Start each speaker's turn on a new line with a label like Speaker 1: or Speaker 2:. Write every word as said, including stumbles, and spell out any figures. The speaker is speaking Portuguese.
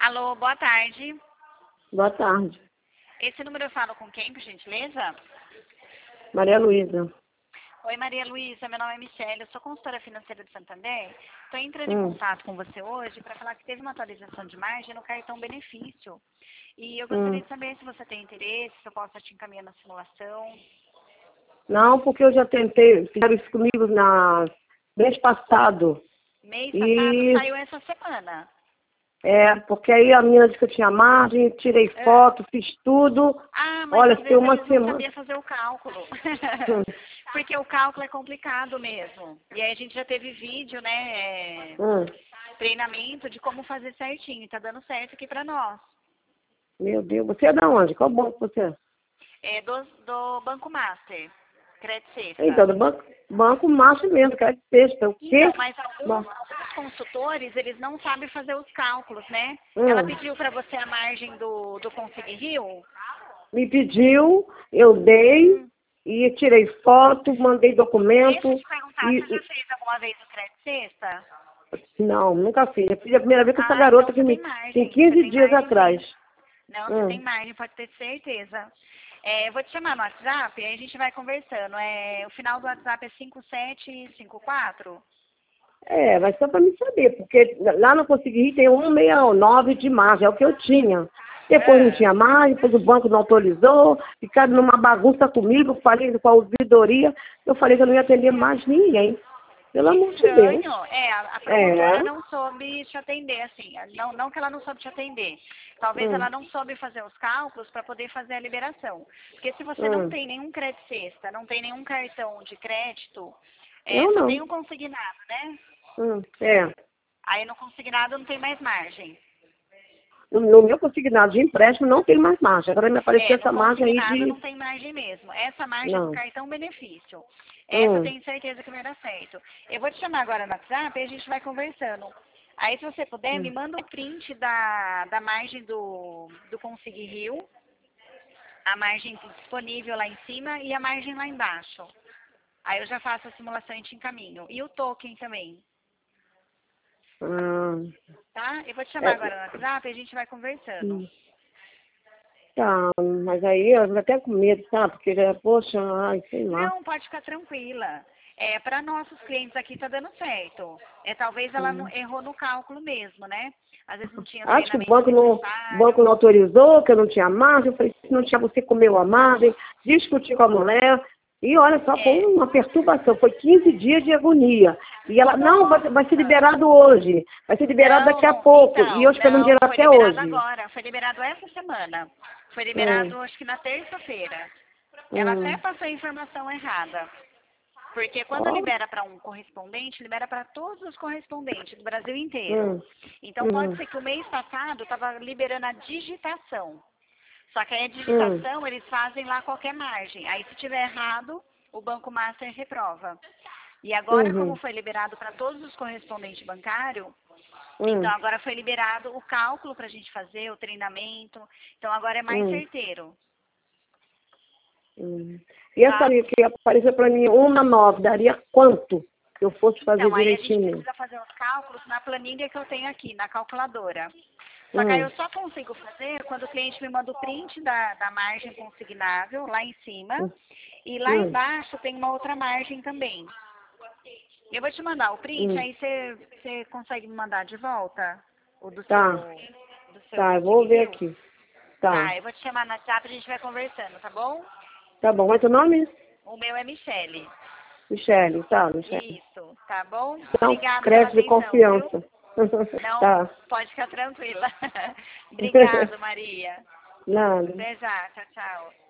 Speaker 1: Alô, boa tarde.
Speaker 2: Boa tarde.
Speaker 1: Esse número eu falo com quem, por gentileza?
Speaker 2: Maria Luísa.
Speaker 1: Oi, Maria Luísa, meu nome é Michele, eu sou consultora financeira de Santander. Estou entrando em
Speaker 2: Hum.
Speaker 1: contato com você hoje para falar que teve uma atualização de margem no cartão benefício. E eu gostaria
Speaker 2: Hum.
Speaker 1: de saber se você tem interesse, se eu posso te encaminhar na simulação.
Speaker 2: Não, porque eu já tentei, fizeram isso comigo na mês passado.
Speaker 1: Mês passado
Speaker 2: E
Speaker 1: saiu essa semana.
Speaker 2: é, porque aí a menina disse que eu tinha margem, tirei
Speaker 1: É.
Speaker 2: foto, fiz tudo.
Speaker 1: Ah, mas
Speaker 2: Olha,
Speaker 1: às
Speaker 2: tem
Speaker 1: vezes
Speaker 2: uma
Speaker 1: eles não
Speaker 2: semana.
Speaker 1: sabiam fazer o cálculo.
Speaker 2: Hum.
Speaker 1: Porque o cálculo é complicado mesmo. E aí a gente já teve vídeo, né? é,
Speaker 2: Hum.
Speaker 1: treinamento de como fazer certinho. E tá dando certo aqui pra nós.
Speaker 2: Meu Deus, você é da onde? Qual banco você é?
Speaker 1: É do, do Banco Master, Crédito
Speaker 2: Então,
Speaker 1: Sexta.
Speaker 2: do banco, banco macho mesmo, quero que sexta. O quê?
Speaker 1: Então, mas
Speaker 2: Bom.
Speaker 1: alguns, alguns consultores, eles não sabem fazer os cálculos, né? Ela
Speaker 2: Hum.
Speaker 1: pediu pra você a margem do, do Consig Rio.
Speaker 2: Me pediu, eu dei,
Speaker 1: Hum.
Speaker 2: e tirei foto, mandei
Speaker 1: Deixa
Speaker 2: documento.
Speaker 1: eu te perguntar,
Speaker 2: E,
Speaker 1: você já fez alguma vez o Crédito Sexta?
Speaker 2: Não, nunca fiz. Eu fiz a primeira vez com essa
Speaker 1: Ah, então
Speaker 2: garota que
Speaker 1: você tem
Speaker 2: me tem
Speaker 1: margem. Você
Speaker 2: quinze
Speaker 1: tem
Speaker 2: dias
Speaker 1: margem
Speaker 2: atrás.
Speaker 1: sim. Não, você tem
Speaker 2: Hum.
Speaker 1: margem, pode ter certeza. É, eu vou te chamar no WhatsApp e aí a gente vai conversando. É, o final do WhatsApp é cinco sete cinco quatro?
Speaker 2: É, mas só para me saber, porque lá no Consegui tem cento e sessenta e nove de margem, é o que eu tinha. Depois não
Speaker 1: É.
Speaker 2: tinha mais, depois o banco não autorizou, ficaram numa bagunça comigo, falei com a ouvidoria, eu falei que eu não ia atender mais ninguém. Pelo
Speaker 1: Que
Speaker 2: amor de Deus.
Speaker 1: estranho. É, a, a promotora
Speaker 2: É.
Speaker 1: não soube te atender, assim. Não, não que ela não soube te atender. Talvez
Speaker 2: Hum,
Speaker 1: ela não soube fazer os cálculos para poder fazer a liberação. Porque se você não
Speaker 2: hum.
Speaker 1: tem nenhum crédito sexta, não tem nenhum cartão de crédito, é,
Speaker 2: Eu
Speaker 1: só
Speaker 2: não.
Speaker 1: tem um consignado, né?
Speaker 2: Hum, é.
Speaker 1: Aí no consignado não tem mais margem.
Speaker 2: No, no meu consignado de empréstimo não tem mais margem. Agora me apareceu
Speaker 1: É, no
Speaker 2: essa margem aí
Speaker 1: consignado não
Speaker 2: de...
Speaker 1: tem margem mesmo. Essa margem é do
Speaker 2: Não.
Speaker 1: cartão benefício. Essa eu
Speaker 2: Hum.
Speaker 1: tenho certeza que vai dar certo. Eu vou te chamar agora no WhatsApp e a gente vai conversando. Aí, se você puder, me
Speaker 2: Hum.
Speaker 1: manda o print da, da margem do, do Consig Rio, a margem disponível lá em cima e a margem lá embaixo. Aí eu já faço a simulação e te encaminho. E o token também,
Speaker 2: Ah,
Speaker 1: tá? Eu vou te chamar
Speaker 2: é,
Speaker 1: agora no WhatsApp e a gente vai conversando.
Speaker 2: hum. Tá, mas aí eu tô até com medo, sabe? Porque já, poxa, ai, sei lá.
Speaker 1: Não, pode ficar tranquila. É, para nossos clientes aqui tá dando certo. É, talvez ela não,
Speaker 2: Hum.
Speaker 1: errou no cálculo mesmo, né? Às vezes não tinha
Speaker 2: Acho que o
Speaker 1: treinamento
Speaker 2: banco não, o banco
Speaker 1: necessário.
Speaker 2: não autorizou, que eu não tinha margem. Eu falei, se não tinha, você comeu a margem, discuti com a mulher. E olha só, foi
Speaker 1: É,
Speaker 2: uma perturbação. Foi quinze dias de agonia. E ela, não, vai, vai ser
Speaker 1: nossa.
Speaker 2: liberado hoje. Vai ser liberado
Speaker 1: Não,
Speaker 2: daqui a
Speaker 1: não,
Speaker 2: pouco. E eu
Speaker 1: então,
Speaker 2: esperando
Speaker 1: não,
Speaker 2: dinheiro
Speaker 1: foi
Speaker 2: até
Speaker 1: liberado
Speaker 2: hoje.
Speaker 1: agora. Foi liberado essa semana. Foi
Speaker 2: Hum,
Speaker 1: liberado, acho que na terça-feira. Ela até
Speaker 2: hum.
Speaker 1: passou a informação errada. Porque quando
Speaker 2: Ó,
Speaker 1: libera para um correspondente, libera para todos os correspondentes do Brasil inteiro.
Speaker 2: hum,
Speaker 1: Então pode
Speaker 2: hum,
Speaker 1: ser que o mês passado estava liberando a digitação. Só que aí a
Speaker 2: hum,
Speaker 1: digitação eles fazem lá qualquer margem. Aí se tiver errado, o Banco Master reprova. E agora, como
Speaker 2: uhum,
Speaker 1: foi liberado para todos os correspondentes bancários, então
Speaker 2: hum,
Speaker 1: agora foi liberado o cálculo para a gente fazer, o treinamento. Então agora é mais
Speaker 2: hum.
Speaker 1: certeiro,
Speaker 2: Hum. E essa
Speaker 1: tá?
Speaker 2: ali que apareceu para mim, uma nove, daria quanto se eu fosse fazer
Speaker 1: Então, aí a gente
Speaker 2: direitinho?
Speaker 1: precisa fazer os cálculos na planilha que eu tenho aqui, na calculadora. Só que aí
Speaker 2: Hum,
Speaker 1: eu só consigo fazer quando o cliente me manda o print da, da margem consignável lá em cima.
Speaker 2: hum,
Speaker 1: E lá
Speaker 2: hum,
Speaker 1: embaixo tem uma outra margem também. Eu vou te mandar o print,
Speaker 2: hum.
Speaker 1: aí você você consegue me mandar de volta o do seu,
Speaker 2: Tá,
Speaker 1: do seu
Speaker 2: tá, eu
Speaker 1: Consig
Speaker 2: vou ver
Speaker 1: Rio?
Speaker 2: aqui. Tá,
Speaker 1: Tá, eu vou te chamar no WhatsApp e a gente vai conversando, tá bom?
Speaker 2: tá bom. Mas o nome?
Speaker 1: O meu é Michele.
Speaker 2: Michele, tá, Michele.
Speaker 1: Isso, tá bom?
Speaker 2: Então,
Speaker 1: Obrigada pela
Speaker 2: crédito de
Speaker 1: atenção, viu?
Speaker 2: confiança.
Speaker 1: Não,
Speaker 2: Tá.
Speaker 1: pode ficar tranquila. Obrigada, Maria.
Speaker 2: Nada.
Speaker 1: Até já. Tchau, tchau.